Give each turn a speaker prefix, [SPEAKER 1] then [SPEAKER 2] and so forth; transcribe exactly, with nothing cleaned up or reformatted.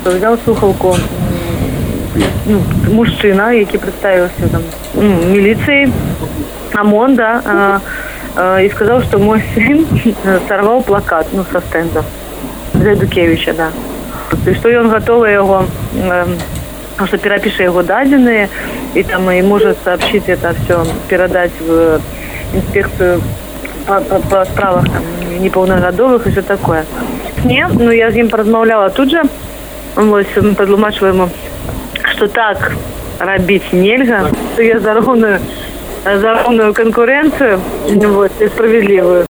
[SPEAKER 1] Взял слухалку ну, мужчина, який представился там ну, милицией, ОМОН, да, а, а, и сказал, что мой сын сорвал плакат, ну, со стенда Зайдукевича, да. И что он готов его, э, что перепише его даденные, и там и может сообщить это все, передать в инспекцию по, по, по справах там, неполногодовых и все такое. Не, ну я с ним поразмовляла тут же, ось, подлумачила ему, что так робить нельзя, что я за ровную, за ровную конкуренцию, вот, и справедливую.